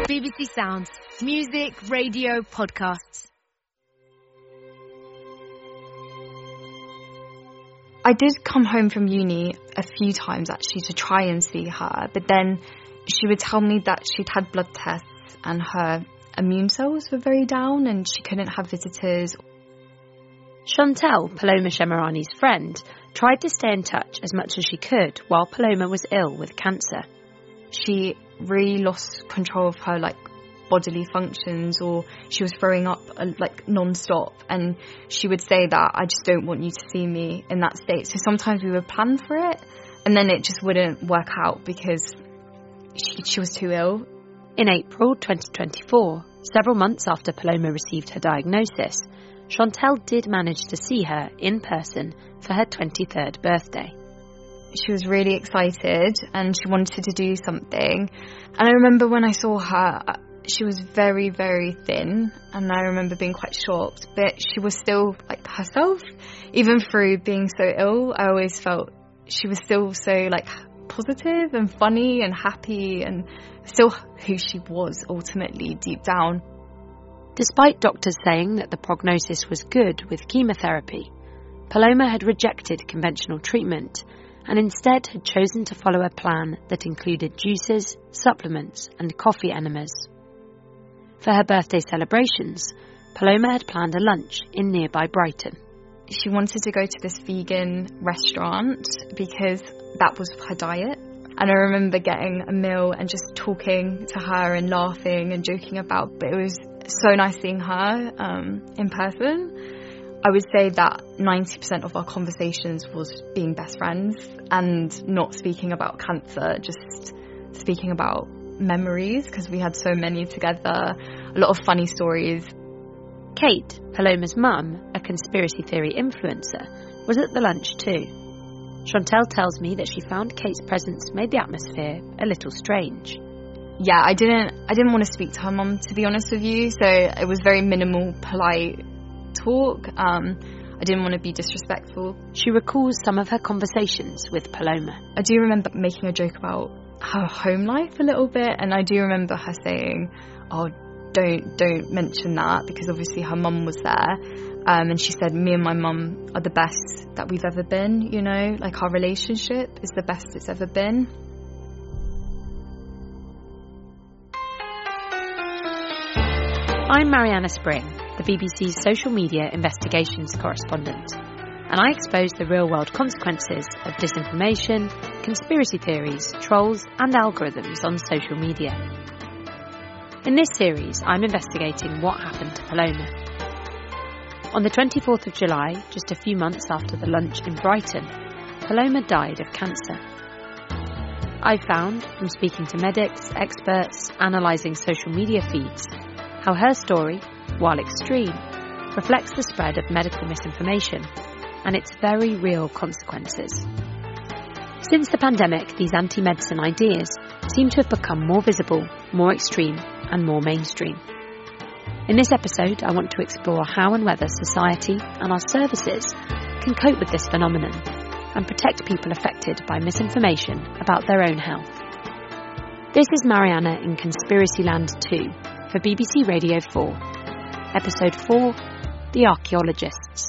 BBC Sounds. Music, radio, podcasts. I did come home from uni a few times actually to try and see her, but then she would tell me that she'd had blood tests and her immune cells were very down and she couldn't have visitors. Chantel, Paloma Shemirani's friend, tried to stay in touch as much as she could while Paloma was ill with cancer. She really lost control of her bodily functions, or she was throwing up non-stop, and she would say that I just don't want you to see me in that state. So sometimes we would plan for it and then it just wouldn't work out because she was too ill. In April 2024, several months after Paloma received her diagnosis, Chantel did manage to see her in person for her 23rd birthday. She was really excited and she wanted to do something. And I remember when I saw her, she was very, very thin. And I remember being quite shocked, but she was still herself. Even through being so ill, I always felt she was still so positive and funny and happy and still who she was ultimately deep down. Despite doctors saying that the prognosis was good with chemotherapy, Paloma had rejected conventional treatment and instead had chosen to follow a plan that included juices, supplements and coffee enemas. For her birthday celebrations, Paloma had planned a lunch in nearby Brighton. She wanted to go to this vegan restaurant because that was her diet. And I remember getting a meal and just talking to her and laughing and joking about, but it was so nice seeing her in person. I would say that 90% of our conversations was being best friends and not speaking about cancer, just speaking about memories because we had so many together, a lot of funny stories. Kate, Paloma's mum, a conspiracy theory influencer, was at the lunch too. Chantel tells me that she found Kate's presence made the atmosphere a little strange. Yeah, I didn't want to speak to her mum, to be honest with you, so it was very minimal, polite talk. I didn't want to be disrespectful. She recalls some of her conversations with Paloma. I do remember making a joke about her home life a little bit, and I do remember her saying, oh, don't mention that, because obviously her mum was there. And she said, me and my mum are the best that we've ever been, our relationship is the best it's ever been. I'm Mariana Spring, the BBC's social media investigations correspondent, and I expose the real-world consequences of disinformation, conspiracy theories, trolls and algorithms on social media. In this series, I'm investigating what happened to Paloma. On the 24th of July, just a few months after the lunch in Brighton, Paloma died of cancer. I found, from speaking to medics, experts, analysing social media feeds, how her story, while extreme, reflects the spread of medical misinformation and its very real consequences. Since the pandemic, these anti-medicine ideas seem to have become more visible, more extreme and more mainstream. In this episode, I want to explore how and whether society and our services can cope with this phenomenon and protect people affected by misinformation about their own health. This is Mariana in Conspiracyland 2 for BBC Radio 4, Episode 4, The Archaeologists.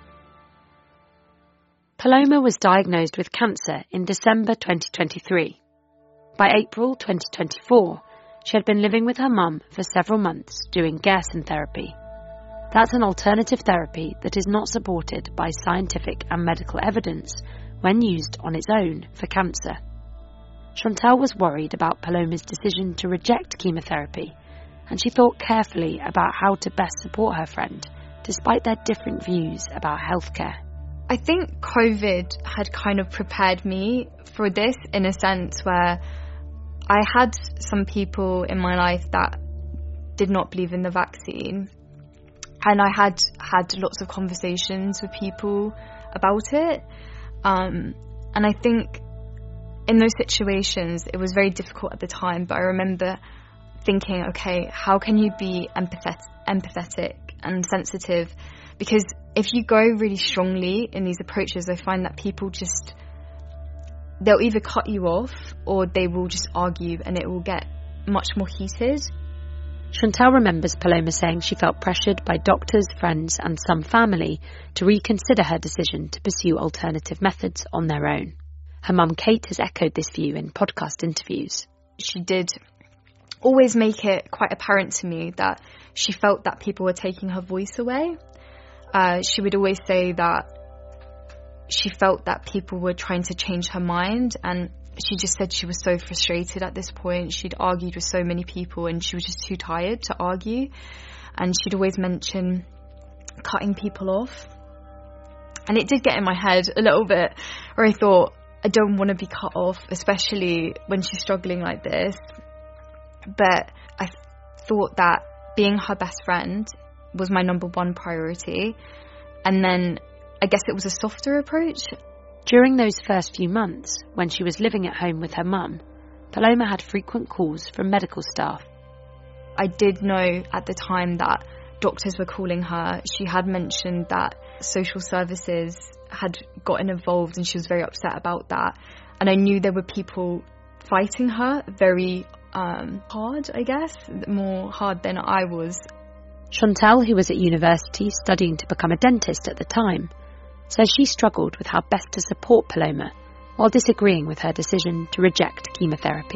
Paloma was diagnosed with cancer in December 2023. By April 2024, she had been living with her mum for several months doing Gerson therapy. That's an alternative therapy that is not supported by scientific and medical evidence when used on its own for cancer. Chantel was worried about Paloma's decision to reject chemotherapy, and she thought carefully about how to best support her friend, despite their different views about healthcare. I think COVID had kind of prepared me for this in a sense where I had some people in my life that did not believe in the vaccine, and I had lots of conversations with people about it. And I think in those situations, it was very difficult at the time, but I remember thinking, okay, how can you be empathetic and sensitive? Because if you go really strongly in these approaches, I find that people they'll either cut you off or they will just argue and it will get much more heated. Chantal remembers Paloma saying she felt pressured by doctors, friends and some family to reconsider her decision to pursue alternative methods on their own. Her mum Kate has echoed this view in podcast interviews. She did always make it quite apparent to me that she felt that people were taking her voice away. She would always say that she felt that people were trying to change her mind, and she just said she was so frustrated at this point. She'd argued with so many people and she was just too tired to argue. And she'd always mention cutting people off. And it did get in my head a little bit, where I thought, I don't want to be cut off, especially when she's struggling like this. But I thought that being her best friend was my number one priority. And then I guess it was a softer approach. During those first few months, when she was living at home with her mum, Paloma had frequent calls from medical staff. I did know at the time that doctors were calling her. She had mentioned that social services had gotten involved and she was very upset about that. And I knew there were people fighting her very hard, I guess, more hard than I was. Chantal, who was at university studying to become a dentist at the time, says she struggled with how best to support Paloma while disagreeing with her decision to reject chemotherapy.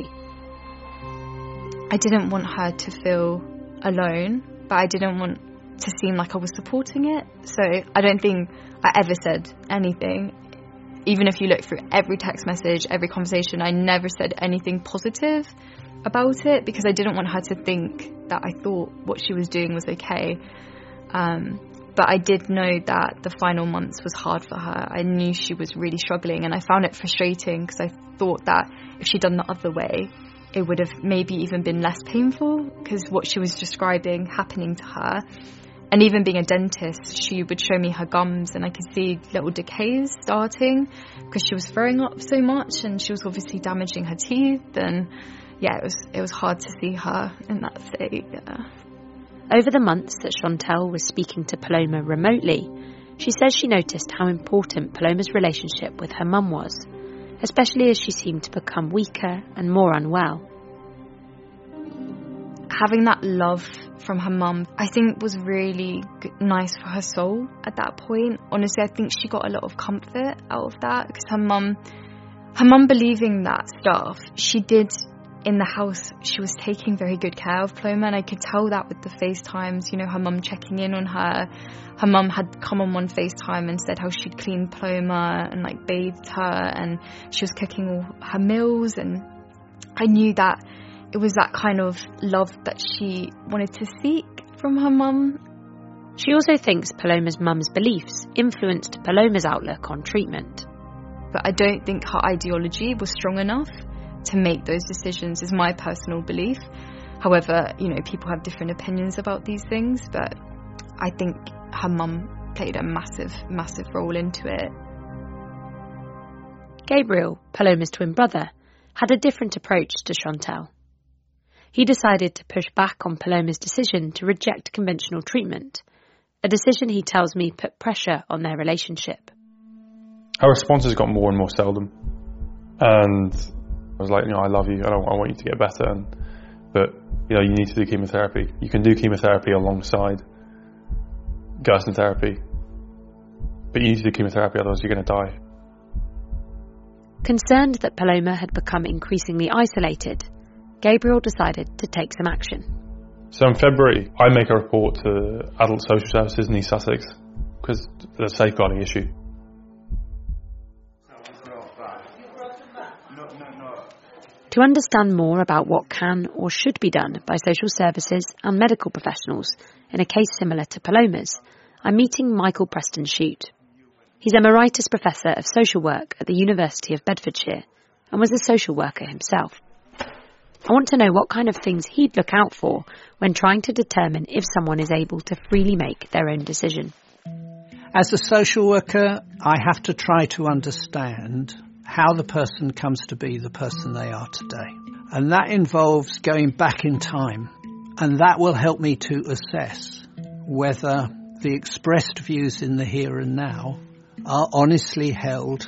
I didn't want her to feel alone, but I didn't want to seem like I was supporting it. So I don't think I ever said anything. Even if you look through every text message, every conversation, I never said anything positive about it because I didn't want her to think that I thought what she was doing was okay. But I did know that the final months was hard for her. I knew she was really struggling, and I found it frustrating because I thought that if she'd done the other way, it would have maybe even been less painful, because what she was describing happening to her. And even being a dentist, she would show me her gums and I could see little decays starting because she was throwing up so much and she was obviously damaging her teeth. And yeah, it was hard to see her in that state. Yeah. Over the months that Chantal was speaking to Paloma remotely, she says she noticed how important Paloma's relationship with her mum was, especially as she seemed to become weaker and more unwell. Having that love from her mum, I think, was really nice for her soul at that point. Honestly, I think she got a lot of comfort out of that because her mum believing that stuff, she did in the house. She was taking very good care of Paloma, and I could tell that with the FaceTimes, you know, her mum checking in on her. Her mum had come on one FaceTime and said how she'd cleaned Paloma and like bathed her, and she was cooking all her meals, and I knew that it was that kind of love that she wanted to seek from her mum. She also thinks Paloma's mum's beliefs influenced Paloma's outlook on treatment. But I don't think her ideology was strong enough to make those decisions, is my personal belief. However, you know, people have different opinions about these things, but I think her mum played a massive, massive role into it. Gabriel, Paloma's twin brother, had a different approach to Chantal. He decided to push back on Paloma's decision to reject conventional treatment, a decision he tells me put pressure on their relationship. Our responses got more and more seldom, and I was like, you know, I love you, I want you to get better, but you know, you need to do chemotherapy. You can do chemotherapy alongside Gerson therapy, but you need to do chemotherapy, otherwise you're going to die. Concerned that Paloma had become increasingly isolated, Gabriel decided to take some action. So in February, I make a report to Adult Social Services in East Sussex because there's a safeguarding issue. To understand more about what can or should be done by social services and medical professionals in a case similar to Paloma's, I'm meeting Michael Preston-Shute. He's Emeritus Professor of Social Work at the University of Bedfordshire and was a social worker himself. I want to know what kind of things he'd look out for when trying to determine if someone is able to freely make their own decision. As a social worker, I have to try to understand how the person comes to be the person they are today. And that involves going back in time. And that will help me to assess whether the expressed views in the here and now are honestly held,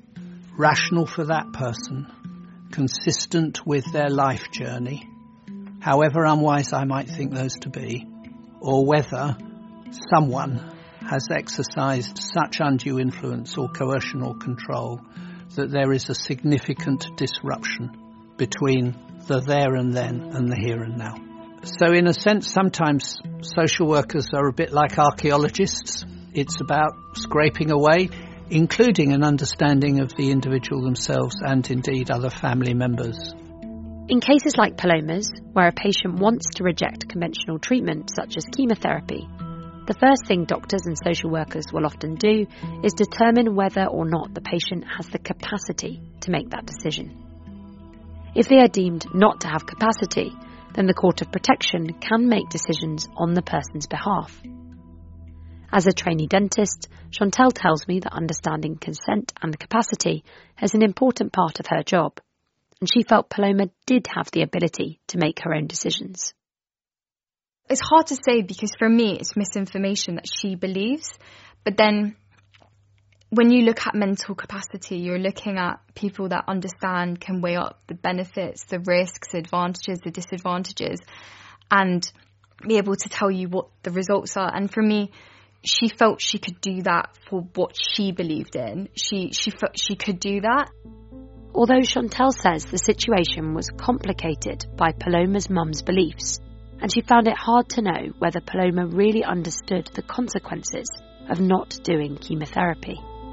rational for that person, consistent with their life journey, however unwise I might think those to be, or whether someone has exercised such undue influence or coercion or control that there is a significant disruption between the there and then and the here and now. So in a sense, sometimes social workers are a bit like archaeologists. It's about scraping away, including an understanding of the individual themselves and indeed other family members. In cases like Paloma's, where a patient wants to reject conventional treatment such as chemotherapy, the first thing doctors and social workers will often do is determine whether or not the patient has the capacity to make that decision. If they are deemed not to have capacity, then the Court of Protection can make decisions on the person's behalf. As a trainee dentist, Chantel tells me that understanding consent and capacity is an important part of her job, and she felt Paloma did have the ability to make her own decisions. It's hard to say because for me it's misinformation that she believes, but then when you look at mental capacity, you're looking at people that understand, can weigh up the benefits, the risks, the advantages, the disadvantages, and be able to tell you what the results are. And for me, she felt she could do that for what she believed in. She felt she could do that. Although Chantel says the situation was complicated by Paloma's mum's beliefs, and she found it hard to know whether Paloma really understood the consequences of not doing chemotherapy.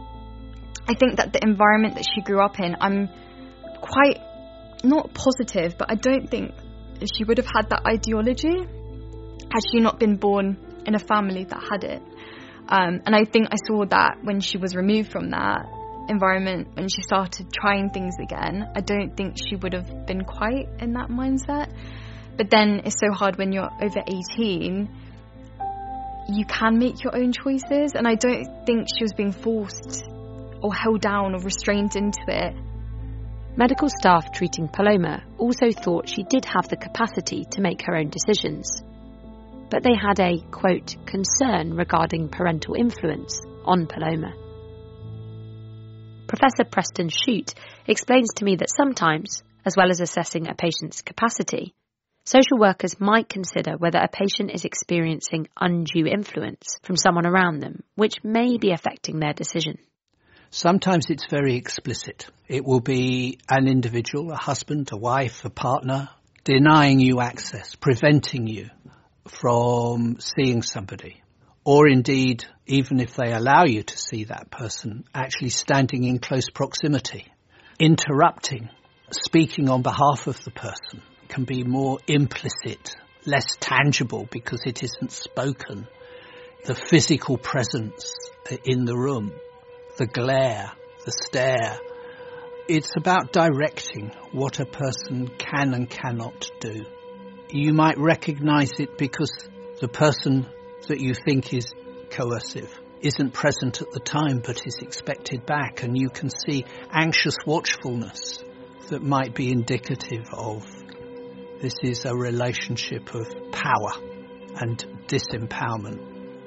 I think that the environment that she grew up in, I'm quite not positive, but I don't think she would have had that ideology had she not been born in a family that had it. And I think I saw that when she was removed from that environment, when she started trying things again. I don't think she would have been quite in that mindset. But then it's so hard when you're over 18, you can make your own choices. And I don't think she was being forced or held down or restrained into it. Medical staff treating Paloma also thought she did have the capacity to make her own decisions. But they had a, quote, concern regarding parental influence on Paloma. Professor Preston Shute explains to me that sometimes, as well as assessing a patient's capacity, social workers might consider whether a patient is experiencing undue influence from someone around them, which may be affecting their decision. Sometimes it's very explicit. It will be an individual, a husband, a wife, a partner, denying you access, preventing you from seeing somebody. Or indeed, even if they allow you to see that person, actually standing in close proximity, interrupting, speaking on behalf of the person can be more implicit, less tangible because it isn't spoken. The physical presence in the room, the glare, the stare. It's about directing what a person can and cannot do. You might recognise it because the person that you think is coercive isn't present at the time but is expected back, and you can see anxious watchfulness that might be indicative of this is a relationship of power and disempowerment.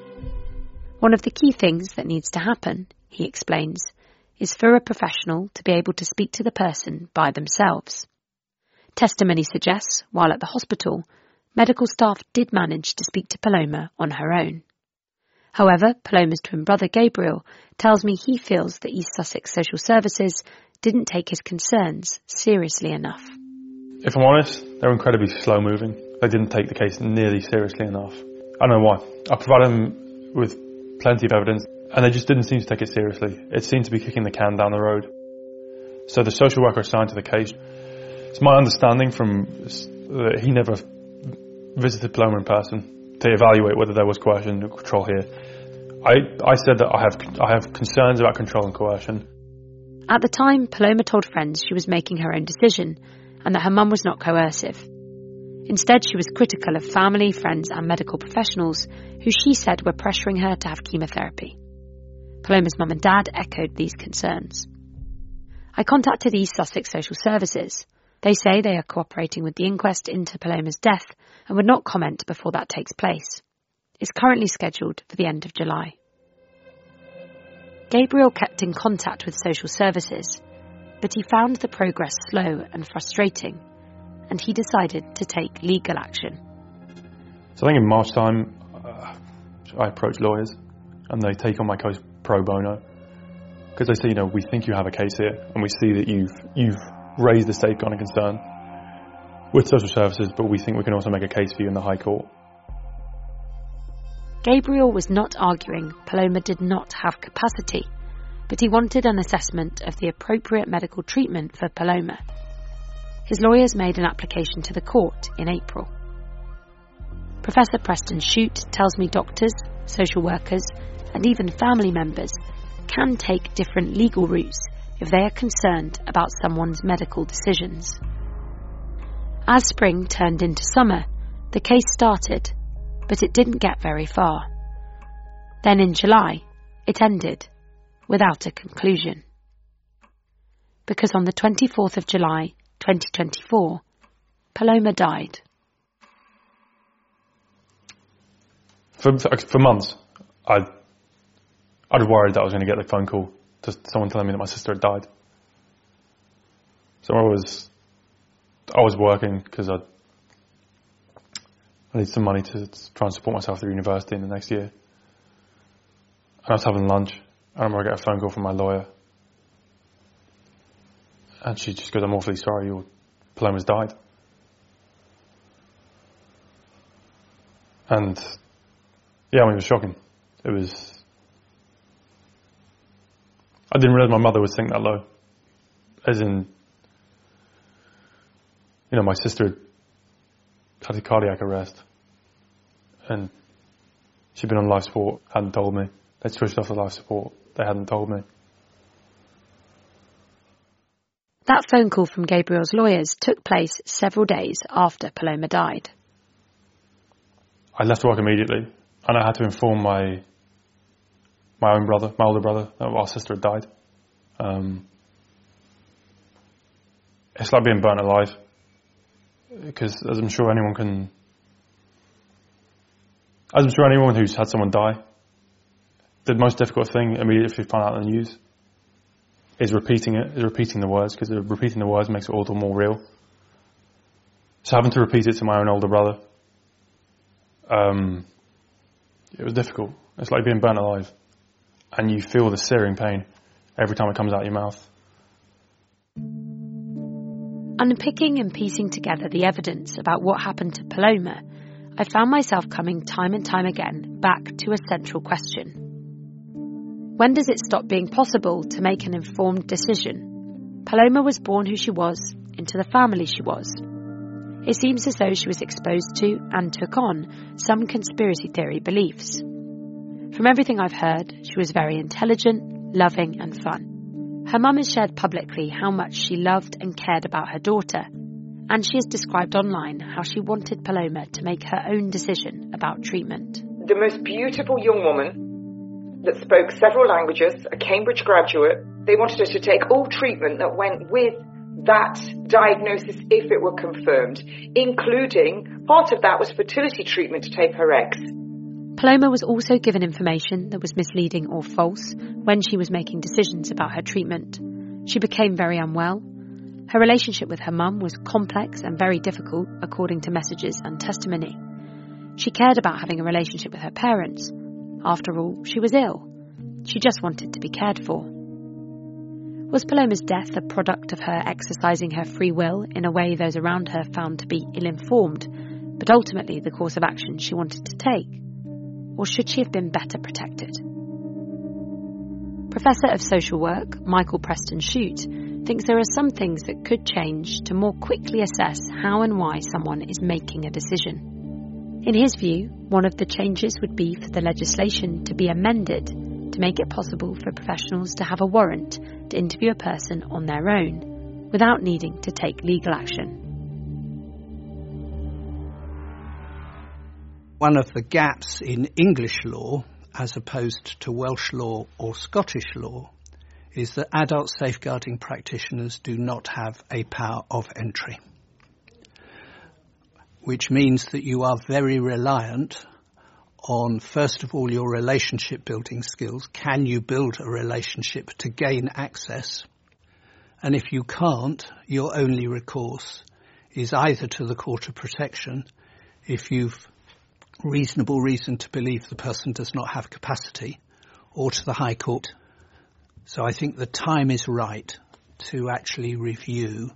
One of the key things that needs to happen, he explains, is for a professional to be able to speak to the person by themselves. Testimony suggests, while at the hospital, medical staff did manage to speak to Paloma on her own. However, Paloma's twin brother Gabriel tells me he feels that East Sussex Social Services didn't take his concerns seriously enough. If I'm honest, they're incredibly slow moving. They didn't take the case nearly seriously enough. I don't know why. I provided them with plenty of evidence and they just didn't seem to take it seriously. It seemed to be kicking the can down the road. So the social worker assigned to the case, it's my understanding from that he never visited Paloma in person to evaluate whether there was coercion or control here. I said that I have concerns about control and coercion. At the time, Paloma told friends she was making her own decision and that her mum was not coercive. Instead, she was critical of family, friends and medical professionals who she said were pressuring her to have chemotherapy. Paloma's mum and dad echoed these concerns. I contacted East Sussex Social Services. They say they are cooperating with the inquest into Paloma's death and would not comment before that takes place. It's currently scheduled for the end of July. Gabriel kept in contact with social services, but he found the progress slow and frustrating, and he decided to take legal action. So I think in March time, I approach lawyers and they take on my case pro bono because they say, we think you have a case here and we see that you've raised a safeguarding concern with social services, but we think we can also make a case for you in the High Court. Gabriel was not arguing Paloma did not have capacity, but he wanted an assessment of the appropriate medical treatment for Paloma. His lawyers made an application to the court in April. Professor Preston Shute tells me doctors, social workers, and even family members can take different legal routes if they are concerned about someone's medical decisions. As spring turned into summer, the case started, but it didn't get very far. Then in July, it ended, without a conclusion. Because on the 24th of July, 2024, Paloma died. For months, I'd worried that I was going to get the phone call to someone telling me that my sister had died. So I was working because I needed some money to try and support myself through university in the next year. And I was having lunch, and I remember I get a phone call from my lawyer. And she just goes, "I'm awfully sorry, your Paloma's died." And yeah, it was shocking. I didn't realise my mother would sink that low. As in, my sister had a cardiac arrest and she'd been on life support, hadn't told me. They'd switched off the life support, they hadn't told me. That phone call from Gabriel's lawyers took place several days after Paloma died. I left work immediately and I had to inform my older brother, that our sister had died. It's like being burnt alive. Because as I'm sure anyone who's had someone die, the most difficult thing immediately if you find out the news is repeating the words, because repeating the words makes it all the more real. So having to repeat it to my own older brother, it was difficult. It's like being burnt alive, and you feel the searing pain every time it comes out of your mouth. Unpicking and piecing together the evidence about what happened to Paloma, I found myself coming time and time again back to a central question. When does it stop being possible to make an informed decision? Paloma was born who she was, into the family she was. It seems as though she was exposed to and took on some conspiracy theory beliefs. From everything I've heard, she was very intelligent, loving and fun. Her mum has shared publicly how much she loved and cared about her daughter, and she has described online how she wanted Paloma to make her own decision about treatment. The most beautiful young woman that spoke several languages, a Cambridge graduate. They wanted her to take all treatment that went with that diagnosis if it were confirmed, including part of that was fertility treatment to take her eggs. Paloma was also given information that was misleading or false when she was making decisions about her treatment. She became very unwell. Her relationship with her mum was complex and very difficult, according to messages and testimony. She cared about having a relationship with her parents. After all, she was ill. She just wanted to be cared for. Was Paloma's death a product of her exercising her free will in a way those around her found to be ill-informed, but ultimately the course of action she wanted to take? Or should she have been better protected? Professor of Social Work, Michael Preston Shute, thinks there are some things that could change to more quickly assess how and why someone is making a decision. In his view, one of the changes would be for the legislation to be amended to make it possible for professionals to have a warrant to interview a person on their own, without needing to take legal action. One of the gaps in English law, as opposed to Welsh law or Scottish law, is that adult safeguarding practitioners do not have a power of entry, which means that you are very reliant on, first of all, your relationship building skills. Can you build a relationship to gain access? And if you can't, your only recourse is either to the Court of Protection, if you've reasonable reason to believe the person does not have capacity, or to the High Court. So I think the time is right to actually review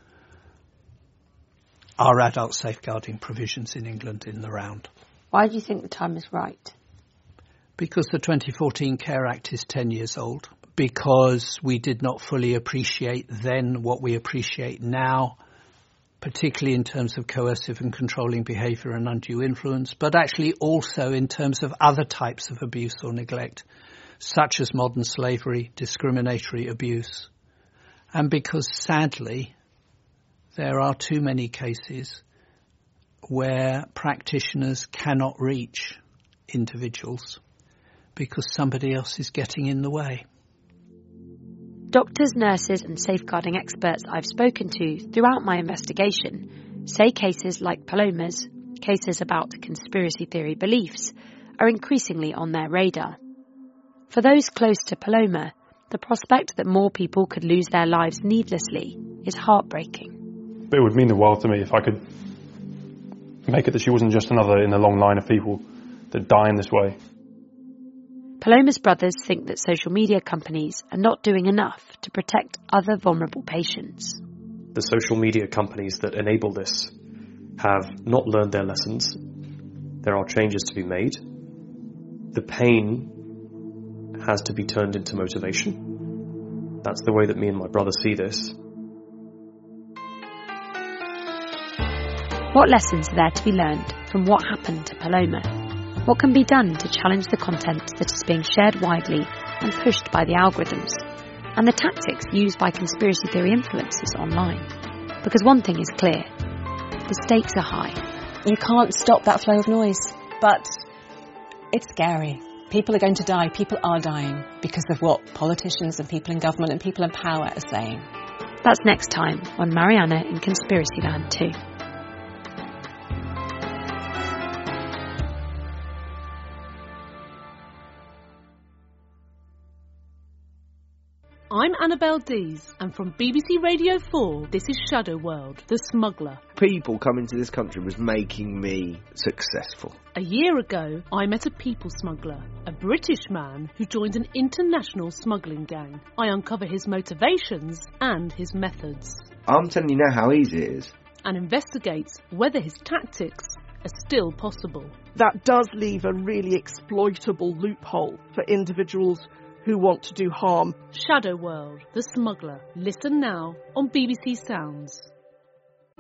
our adult safeguarding provisions in England in the round. Why do you think the time is right? Because the 2014 Care Act is 10 years old. Because we did not fully appreciate then what we appreciate now, particularly in terms of coercive and controlling behaviour and undue influence, but actually also in terms of other types of abuse or neglect, such as modern slavery, discriminatory abuse. And because, sadly, there are too many cases where practitioners cannot reach individuals because somebody else is getting in the way. Doctors, nurses and safeguarding experts I've spoken to throughout my investigation say cases like Paloma's, cases about conspiracy theory beliefs, are increasingly on their radar. For those close to Paloma, the prospect that more people could lose their lives needlessly is heartbreaking. It would mean the world to me if I could make it that she wasn't just another in a long line of people that die in this way. Paloma's brothers think that social media companies are not doing enough to protect other vulnerable patients. The social media companies that enable this have not learned their lessons. There are changes to be made. The pain has to be turned into motivation. That's the way that me and my brother see this. What lessons are there to be learned from what happened to Paloma? What can be done to challenge the content that is being shared widely and pushed by the algorithms, and the tactics used by conspiracy theory influencers online? Because one thing is clear, the stakes are high. You can't stop that flow of noise, but it's scary. People are going to die, people are dying because of what politicians and people in government and people in power are saying. That's next time on Mariana in Conspiracy Land 2. I'm Annabelle Dees, and from BBC Radio 4, this is Shadow World, The Smuggler. People coming to this country was making me successful. A year ago, I met a people smuggler, a British man who joined an international smuggling gang. I uncover his motivations and his methods. I'm telling you now how easy it is. And investigates whether his tactics are still possible. That does leave a really exploitable loophole for individuals who want to do harm. Shadow World, The Smuggler. Listen now on BBC Sounds.